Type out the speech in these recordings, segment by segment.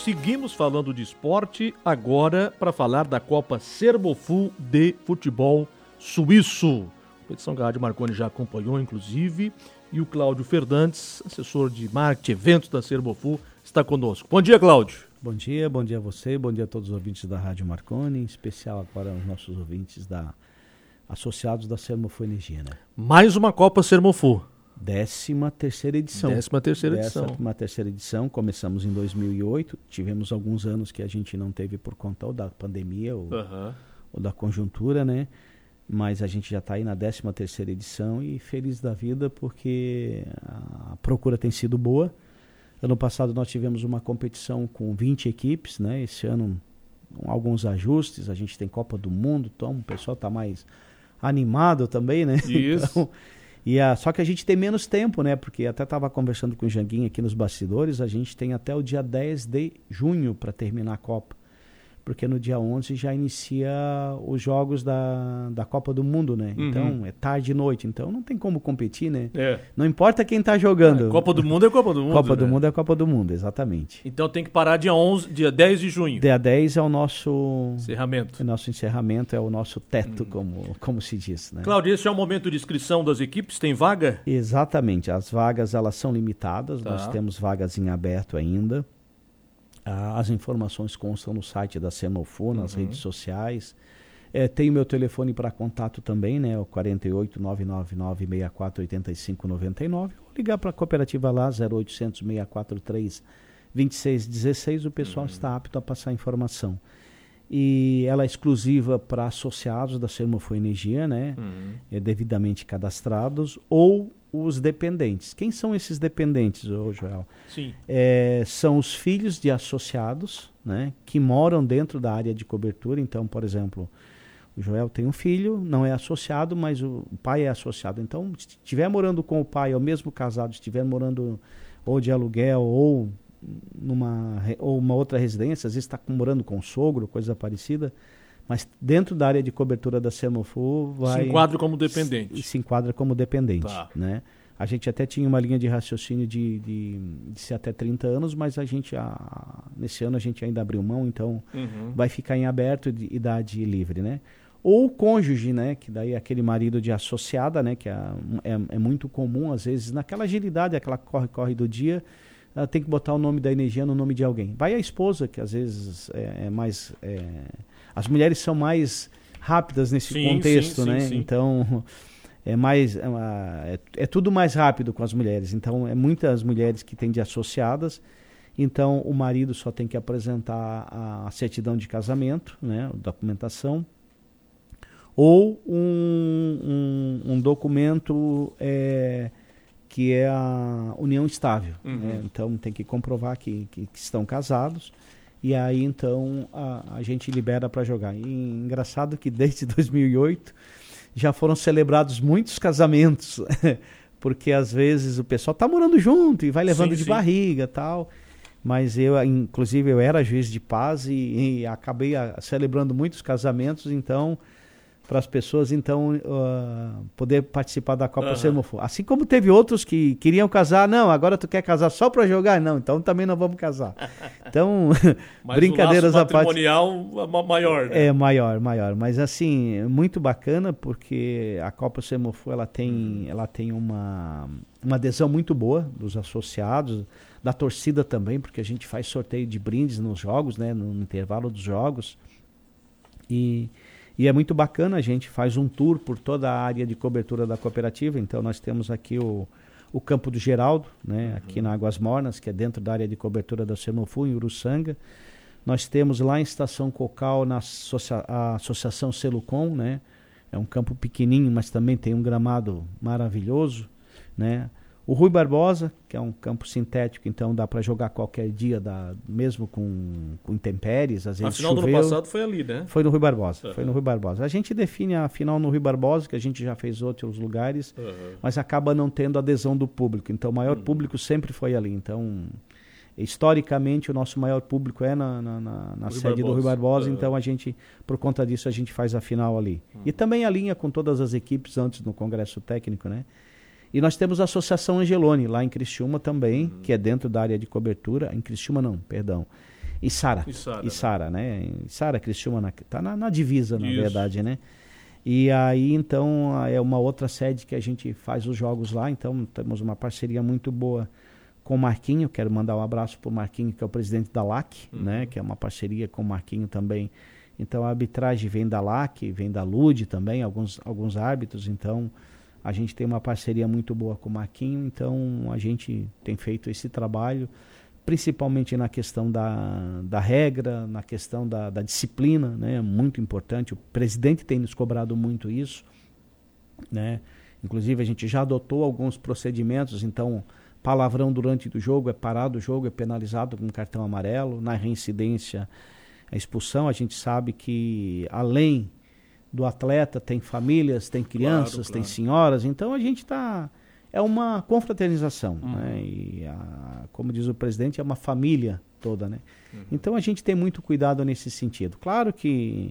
seguimos falando de esporte, agora para falar da Copa Sermofu de futebol suíço. A competição que a Rádio Marconi já acompanhou, inclusive, e o Cláudio Fernandes, assessor de marketing e eventos da Sermofu, está conosco. Bom dia, Cláudio. Bom dia a você, bom dia a todos os ouvintes da Rádio Marconi, em especial agora os nossos ouvintes associados da Sermofu Energia, né? Mais uma Copa Sermofu. 13ª edição. 13ª edição, começamos em 2008, tivemos alguns anos que a gente não teve por conta da pandemia ou da conjuntura, né? Mas a gente já está aí na 13ª edição e feliz da vida porque a procura tem sido boa. Ano passado nós tivemos uma competição com 20 equipes, né? Esse ano alguns ajustes, a gente tem Copa do Mundo, então o pessoal está mais animado também, né? Isso. Então, só que a gente tem menos tempo, né? Porque até estava conversando com o Janguinho aqui nos bastidores, a gente tem até o dia 10 de junho para terminar a Copa. Porque no dia 11 já inicia os jogos da Copa do Mundo, né? Então, é tarde e noite, então não tem como competir, né? Não importa quem tá jogando. Copa do Mundo é Copa do Mundo, Copa do Mundo é Copa do Mundo, exatamente. Então tem que parar dia 10 de junho. Dia 10 é o nosso... encerramento. O nosso encerramento, é o nosso teto, como se diz, né? Cláudio, esse é o momento de inscrição das equipes? Tem vaga? Exatamente, as vagas elas são limitadas, nós temos vagas em aberto ainda. As informações constam no site da Sermofu, nas redes sociais. Tem o meu telefone para contato também, né? O 48-999-64-85-99. Ou ligar para a cooperativa lá, 0800-643-2616. O pessoal está apto a passar informação. E ela é exclusiva para associados da Sermofu Energia, né? Devidamente cadastrados, ou os dependentes. Quem são esses dependentes, Joel? Sim. São os filhos de associados, né, que moram dentro da área de cobertura. Então, por exemplo, o Joel tem um filho, não é associado, mas o pai é associado. Então, se estiver morando com o pai, ou mesmo casado, estiver morando ou de aluguel ou uma outra residência, às vezes está morando com o sogro, coisa parecida, mas dentro da área de cobertura da Sermofu se enquadra como dependente. Se enquadra como dependente, né? A gente até tinha uma linha de raciocínio de ser até 30 anos, mas nesse ano a gente ainda abriu mão, então vai ficar em aberto de idade livre, né? Ou o cônjuge, né? Que daí é aquele marido de associada, né? Que é muito comum, às vezes, naquela agilidade, aquela corre do dia, ela tem que botar o nome da energia no nome de alguém. Vai a esposa, que às vezes é mais... As mulheres são mais rápidas nesse contexto, né? Sim. Então, é tudo mais rápido com as mulheres. Então, muitas mulheres que têm de associadas. Então, o marido só tem que apresentar a certidão de casamento, né? A documentação. Ou um documento que é a união estável. Né? Então, tem que comprovar que estão casados. E aí, então, a gente libera para jogar. E engraçado que desde 2008 já foram celebrados muitos casamentos, porque às vezes o pessoal está morando junto e vai levando de barriga e tal. Mas inclusive, eu era juiz de paz e acabei celebrando muitos casamentos, então... para as pessoas, então, poder participar da Copa Sermofu. Assim como teve outros que queriam casar, não, agora tu quer casar só para jogar? Não, então também não vamos casar. Então, brincadeiras à parte... Mas o laço matrimonial maior, né? É, maior. Mas, assim, é muito bacana, porque a Copa Sermofu, ela tem uma adesão muito boa dos associados, da torcida também, porque a gente faz sorteio de brindes nos jogos, né, no intervalo dos jogos. E é muito bacana, a gente faz um tour por toda a área de cobertura da cooperativa. Então nós temos aqui o Campo do Geraldo, né, aqui na Águas Mornas, que é dentro da área de cobertura da Sermofu, em Uruçanga. Nós temos lá em Estação Cocal, a Associação Selucom, né, é um campo pequenininho, mas também tem um gramado maravilhoso, né. O Rui Barbosa, que é um campo sintético, então dá para jogar qualquer dia, mesmo com intempéries, às vezes choveu. A final do ano passado foi ali, né? Foi no Rui Barbosa, foi no Rui Barbosa. A gente define a final no Rui Barbosa, que a gente já fez outros lugares, mas acaba não tendo adesão do público. Então o maior público sempre foi ali. Então, historicamente, o nosso maior público é na sede do Rui Barbosa, então a gente, por conta disso, a gente faz a final ali. E também alinha com todas as equipes antes no Congresso Técnico, né? E nós temos a Associação Angeloni, lá em Criciúma também, que é dentro da área de cobertura. Em Criciúma não, perdão. Içara, né? Içara, Criciúma, tá na divisa, na verdade, né? E aí, então, é uma outra sede que a gente faz os jogos lá, então temos uma parceria muito boa com o Marquinho. Quero mandar um abraço para o Marquinho, que é o presidente da LAC, né? Que é uma parceria com o Marquinho também. Então, a arbitragem vem da LAC, vem da LUD também, alguns árbitros, então a gente tem uma parceria muito boa com o Marquinho, então a gente tem feito esse trabalho, principalmente na questão da regra, na questão da disciplina, né? Muito importante. O presidente tem nos cobrado muito isso, né? Inclusive a gente já adotou alguns procedimentos, então palavrão durante o jogo é parado o jogo, é penalizado com cartão amarelo, na reincidência a expulsão. A gente sabe que além do atleta tem famílias, tem crianças, tem senhoras, então a gente é uma confraternização, né? E como diz o presidente, é uma família toda, né? Então a gente tem muito cuidado nesse sentido. Claro que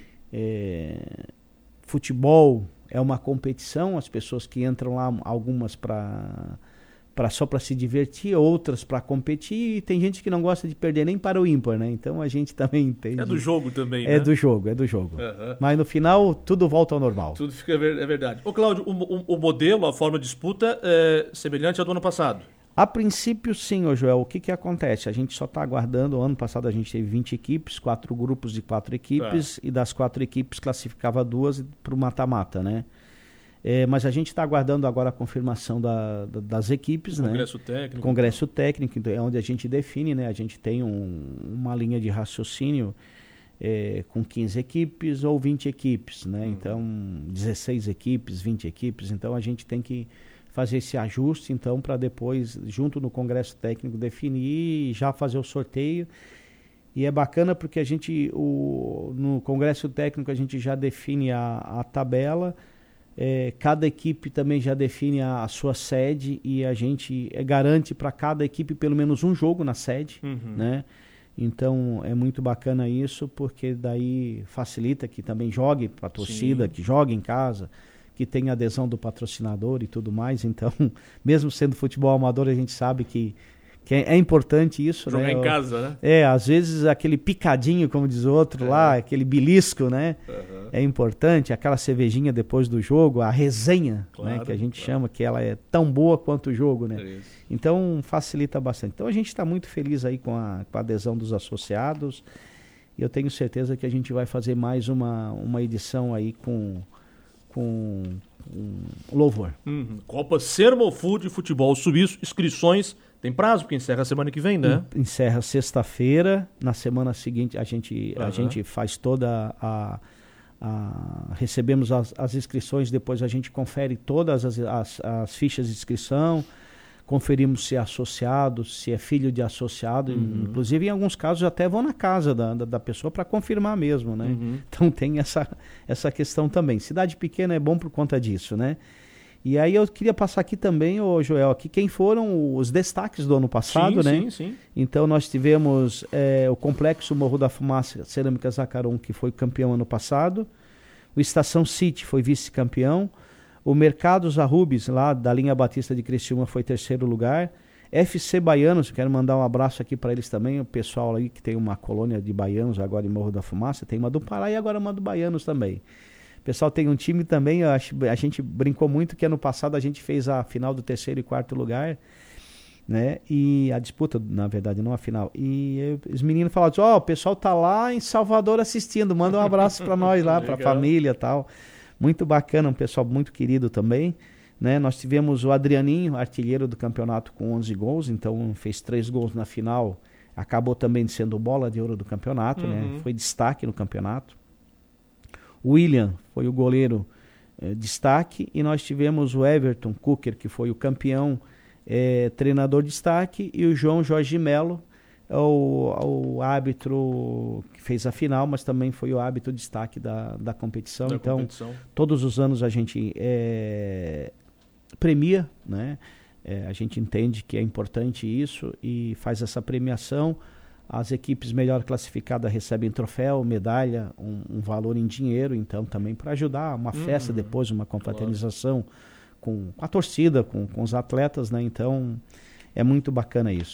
futebol é uma competição, as pessoas que entram lá, algumas só para se divertir, outras para competir, e tem gente que não gosta de perder nem para o ímpar, né? Então a gente também entende. É do jogo também, né? É do jogo. Mas no final tudo volta ao normal. Tudo fica, é verdade. Ô Cláudio, o modelo, a forma de disputa é semelhante ao do ano passado? A princípio sim, ô Joel. O que acontece? A gente só está aguardando, o ano passado a gente teve 20 equipes, 4 grupos de 4 equipes, e das 4 equipes classificava 2 para o mata-mata, né? Mas a gente está aguardando agora a confirmação das equipes, Congresso né? técnico. Congresso técnico, é onde a gente define, né? A gente tem uma linha de raciocínio com 15 equipes ou 20 equipes, né? Então, 16 equipes, 20 equipes. Então, a gente tem que fazer esse ajuste, então, para depois, junto no Congresso técnico, definir e já fazer o sorteio. E é bacana porque a gente, no Congresso técnico, a gente já define a tabela. Cada equipe também já define a sua sede, e a gente garante para cada equipe pelo menos um jogo na sede, né? Então é muito bacana isso, porque daí facilita que também jogue para a torcida, que jogue em casa, que tenha adesão do patrocinador e tudo mais. Então, mesmo sendo futebol amador, a gente sabe que é importante isso, jogar, né? Jogar em casa, né? Às vezes aquele picadinho, como diz o outro lá, aquele belisco, né? É importante, aquela cervejinha depois do jogo, a resenha, né? Que a gente chama, que ela é tão boa quanto o jogo, né? Então facilita bastante. Então a gente está muito feliz aí com a adesão dos associados, e eu tenho certeza que a gente vai fazer mais uma edição aí com louvor. Copa Sermofu de Futebol Suíço, inscrições. Tem prazo, porque encerra a semana que vem, né? Encerra sexta-feira. Na semana seguinte a gente faz toda recebemos as inscrições, depois a gente confere todas as fichas de inscrição, conferimos se é associado, se é filho de associado. Inclusive, em alguns casos, até vão na casa da pessoa para confirmar mesmo, né? Então tem essa questão também. Cidade pequena é bom por conta disso, né? E aí eu queria passar aqui também, Joel, aqui quem foram os destaques do ano passado, né? Sim. Então nós tivemos o Complexo Morro da Fumaça Cerâmica Zacaron, que foi campeão ano passado. O Estação City foi vice-campeão. O Mercados Arrubis, lá da linha Batista de Criciúma, foi terceiro lugar. FC Baianos, quero mandar um abraço aqui para eles também, o pessoal aí que tem uma colônia de baianos agora em Morro da Fumaça, tem uma do Pará e agora uma do Baianos também. O pessoal tem um time também, a gente brincou muito que ano passado a gente fez a final do terceiro e quarto lugar, né? E a disputa, na verdade, não a final. E os meninos falaram, o pessoal tá lá em Salvador assistindo, manda um abraço para nós lá, para a família e tal. Muito bacana, um pessoal muito querido também, né? Nós tivemos o Adrianinho, artilheiro do campeonato, com 11 gols, então fez 3 gols na final, acabou também sendo bola de ouro do campeonato, né? Foi destaque no campeonato. O William foi o goleiro destaque, e nós tivemos o Everton Cooker, que foi o campeão, treinador destaque, e o João Jorge Melo, o árbitro que fez a final, mas também foi o árbitro destaque da competição. Então, todos os anos a gente premia, né? A gente entende que é importante isso e faz essa premiação. As equipes melhor classificadas recebem troféu, medalha, um valor em dinheiro, então também para ajudar uma festa depois, uma confraternização com a torcida, com os atletas, né? Então é muito bacana isso, João.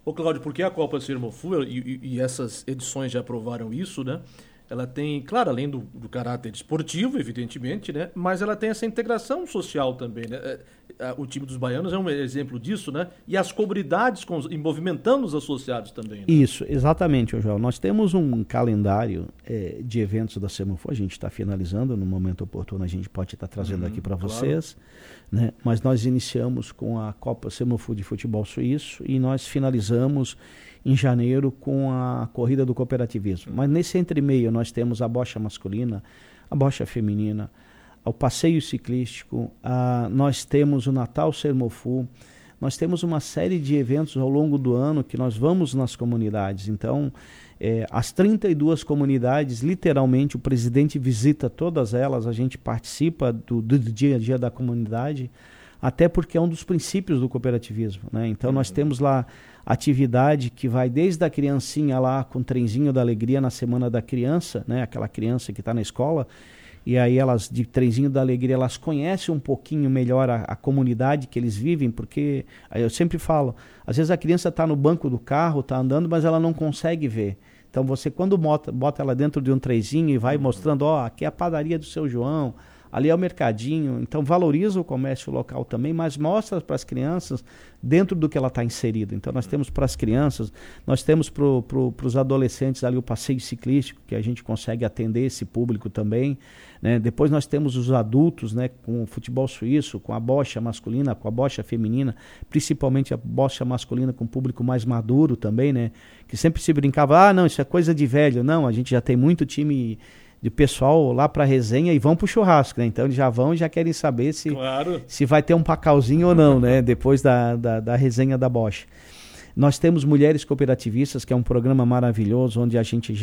Ô Cláudio, porque a Copa Sermofu, e essas edições já provaram isso, né? Ela tem, claro, além do caráter esportivo, evidentemente, né? Mas ela tem essa integração social também, né? O time dos baianos é um exemplo disso, né? E as comunidades movimentando os associados também. Né? Isso, exatamente, João. Nós temos um calendário de eventos da Sermofu, a gente está finalizando, no momento oportuno a gente pode estar trazendo aqui para vocês, né? Mas nós iniciamos com a Copa Sermofu de Futebol Suíço e nós finalizamos em janeiro com a corrida do cooperativismo. Mas nesse entremeio nós temos a bocha masculina, a bocha feminina, o passeio ciclístico, nós temos o Natal Sermofu, nós temos uma série de eventos ao longo do ano que nós vamos nas comunidades. Então, as 32 comunidades, literalmente o presidente visita todas elas, a gente participa do dia a dia da comunidade, até porque é um dos princípios do cooperativismo, né? Então nós temos lá atividade que vai desde a criancinha lá com o trenzinho da alegria na Semana da Criança, né? Aquela criança que está na escola, e aí elas, de trenzinho da alegria, elas conhecem um pouquinho melhor a comunidade que eles vivem, porque eu sempre falo, às vezes a criança está no banco do carro, está andando, mas ela não consegue ver. Então você, quando bota ela dentro de um trenzinho e vai mostrando, aqui é a padaria do seu João, ali é o mercadinho, então valoriza o comércio local também, mas mostra para as crianças dentro do que ela está inserida. Então nós temos para as crianças, nós temos para os adolescentes ali o passeio ciclístico, que a gente consegue atender esse público também, né? Depois nós temos os adultos, né, com o futebol suíço, com a bocha masculina, com a bocha feminina, principalmente a bocha masculina com o público mais maduro também, né? Que sempre se brincava, não, isso é coisa de velho. Não, a gente já tem muito time de pessoal lá para resenha e vão para o churrasco, né? Então eles já vão e já querem saber se vai ter um pacauzinho ou não, né? Depois da resenha da bocha. Nós temos Mulheres Cooperativistas, que é um programa maravilhoso, onde a gente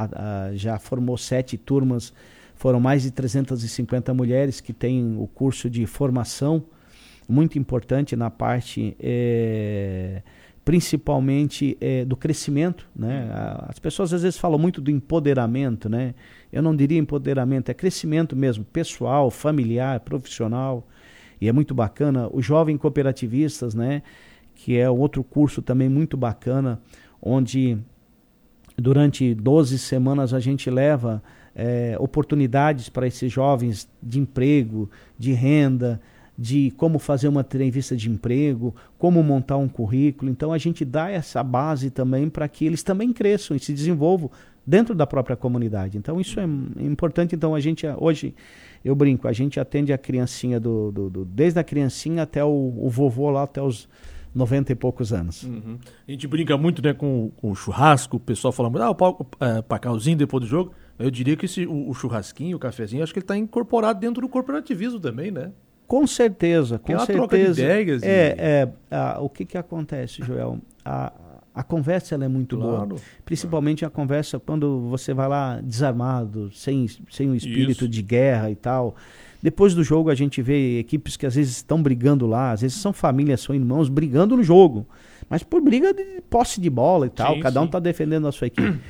já formou 7 turmas, foram mais de 350 mulheres que têm o curso de formação, muito importante na parte principalmente do crescimento, né? As pessoas às vezes falam muito do empoderamento, né? Eu não diria empoderamento, é crescimento mesmo, pessoal, familiar, profissional, e é muito bacana. O Jovem Cooperativistas, né? Que é outro curso também muito bacana, onde durante 12 semanas a gente leva oportunidades para esses jovens de emprego, de renda, de como fazer uma entrevista de emprego, como montar um currículo. Então a gente dá essa base também para que eles também cresçam e se desenvolvam dentro da própria comunidade. Então isso é importante. Então a gente hoje, eu brinco, a gente atende a criancinha desde a criancinha até o vovô lá, até os 90 e poucos anos. Uhum. A gente brinca muito, né, com o churrasco, o pessoal fala muito, o pacauzinho depois do jogo. Eu diria que o churrasquinho, o cafezinho, acho que ele está incorporado dentro do corporativismo também, né? Com certeza, com certeza. Troca de ideias. O que acontece, Joel? A conversa ela é muito boa. Principalmente a conversa quando você vai lá desarmado, sem um espírito de guerra e tal. Depois do jogo a gente vê equipes que às vezes estão brigando lá, às vezes são famílias, são irmãos brigando no jogo. Mas por briga de posse de bola e tal, cada um está defendendo a sua equipe.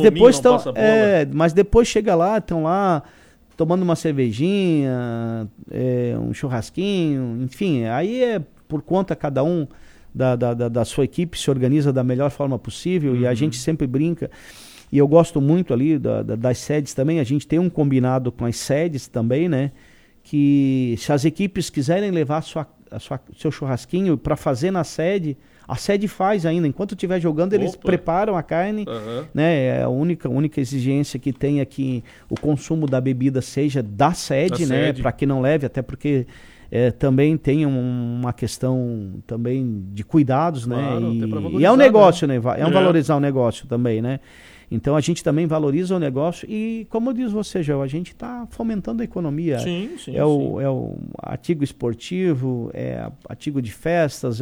Mas depois chega lá, estão lá tomando uma cervejinha, um churrasquinho, enfim, aí é por conta cada um da sua equipe, se organiza da melhor forma possível, e a gente sempre brinca, e eu gosto muito ali das sedes também, a gente tem um combinado com as sedes também, né, que se as equipes quiserem levar seu churrasquinho para fazer na sede, a sede faz ainda, enquanto estiver jogando eles preparam a carne, né? A única exigência que tem é que o consumo da bebida seja da sede, né? Para que não leve, até porque também tem uma questão também de cuidados, né? E é um negócio, né? É um valorizar o negócio também, né? Então a gente também valoriza o negócio e, como diz você, Joel, a gente está fomentando a economia. Sim. É o artigo esportivo, artigo de festas,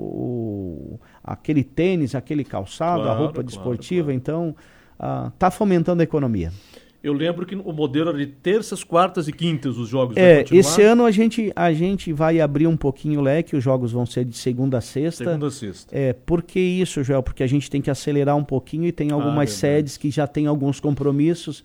aquele tênis, aquele calçado, a roupa desportiva. Então está fomentando a economia. Eu lembro que o modelo era de terças, quartas e quintas os jogos. Esse ano a gente vai abrir um pouquinho o leque, os jogos vão ser de segunda a sexta. Segunda a sexta. Por que isso, Joel? Porque a gente tem que acelerar um pouquinho e tem algumas sedes que já tem alguns compromissos.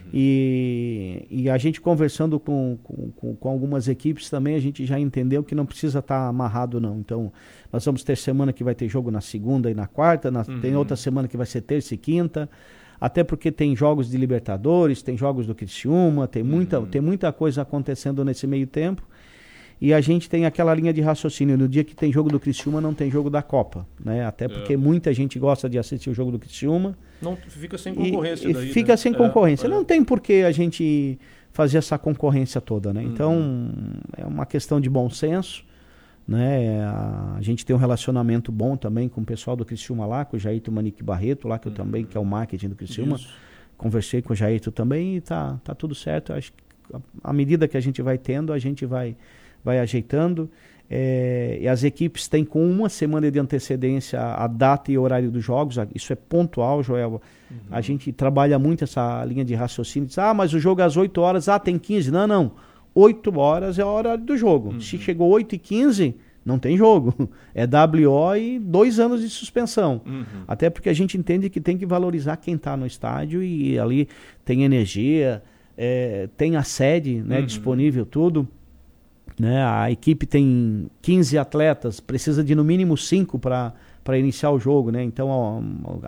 E a gente conversando com algumas equipes também, a gente já entendeu que não precisa estar amarrado não. Então, nós vamos ter semana que vai ter jogo na segunda e na quarta, tem outra semana que vai ser terça e quinta. Até porque tem jogos de Libertadores, tem jogos do Criciúma, tem muita coisa acontecendo nesse meio tempo. E a gente tem aquela linha de raciocínio, no dia que tem jogo do Criciúma não tem jogo da Copa, né? Até porque muita gente gosta de assistir o jogo do Criciúma. Não fica sem concorrência daí, fica né? sem concorrência. Não tem por que a gente fazer essa concorrência toda, né? Então, é uma questão de bom senso, né? A gente tem um relacionamento bom também com o pessoal do Criciúma lá, com o Jairto Manique Barreto lá, que é o marketing do Criciúma. Isso. Conversei com o Jairto também e tá tudo certo. Acho que à medida que a gente vai tendo, a gente vai ajeitando. E as equipes têm com uma semana de antecedência a data e horário dos jogos. Isso é pontual, Joel. A gente trabalha muito essa linha de raciocínio. Diz, mas o jogo é às 8 horas, tem 15. Não. 8 horas é o horário do jogo. Se chegou 8h15, não tem jogo. É WO e 2 anos de suspensão. Até porque a gente entende que tem que valorizar quem está no estádio e ali tem energia, tem a sede, né, disponível, tudo. Né? A equipe tem 15 atletas, precisa de no mínimo 5 para iniciar o jogo. Né? Então,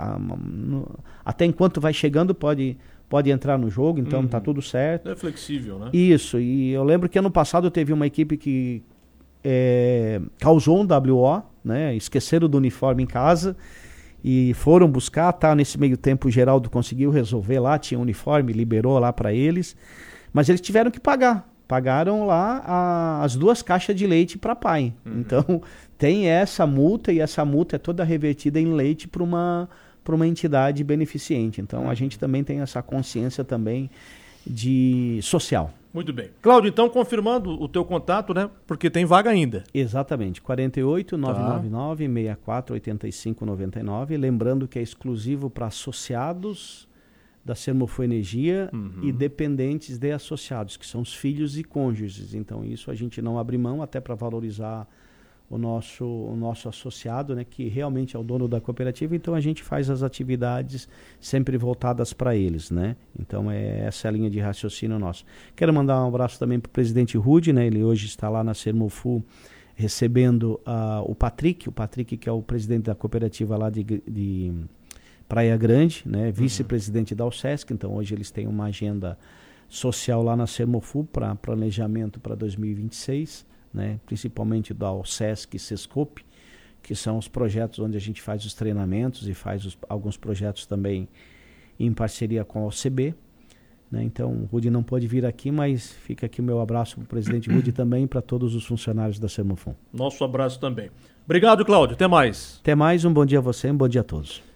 até enquanto vai chegando, pode entrar no jogo, então tá tudo certo. É flexível, né? Isso, e eu lembro que ano passado teve uma equipe que causou um WO, né? Esqueceram do uniforme em casa e foram buscar, nesse meio tempo o Geraldo conseguiu resolver lá, tinha uniforme, liberou lá para eles, mas eles tiveram que pagar. Pagaram lá as 2 caixas de leite para pai. Então tem essa multa e essa multa é toda revertida em leite para uma entidade beneficente. Então a gente também tem essa consciência também de social. Muito bem. Cláudio, então confirmando o teu contato, né? Porque tem vaga ainda. Exatamente, 48 999 64 85 99. Lembrando que é exclusivo para associados da Sermofo Energia e dependentes de associados, que são os filhos e cônjuges. Então isso a gente não abre mão, até para valorizar o nosso associado, né, que realmente é o dono da cooperativa. Então a gente faz as atividades sempre voltadas para eles, né? Então essa é a linha de raciocínio nosso. Quero mandar um abraço também para o presidente Rude, né? Ele hoje está lá na Sermofu recebendo o Patrick que é o presidente da cooperativa lá de Praia Grande, né? Vice-presidente da UCESC. Então hoje eles têm uma agenda social lá na Sermofu para planejamento para 2026, né? Principalmente da UCESC e Sescope, que são os projetos onde a gente faz os treinamentos e faz alguns projetos também em parceria com a OCB, né? Então o Rudy não pode vir aqui, mas fica aqui o meu abraço para o presidente Rudy também e para todos os funcionários da Sermofon. Nosso abraço também. Obrigado, Cláudio. Até mais. Até mais, um bom dia a você, um bom dia a todos.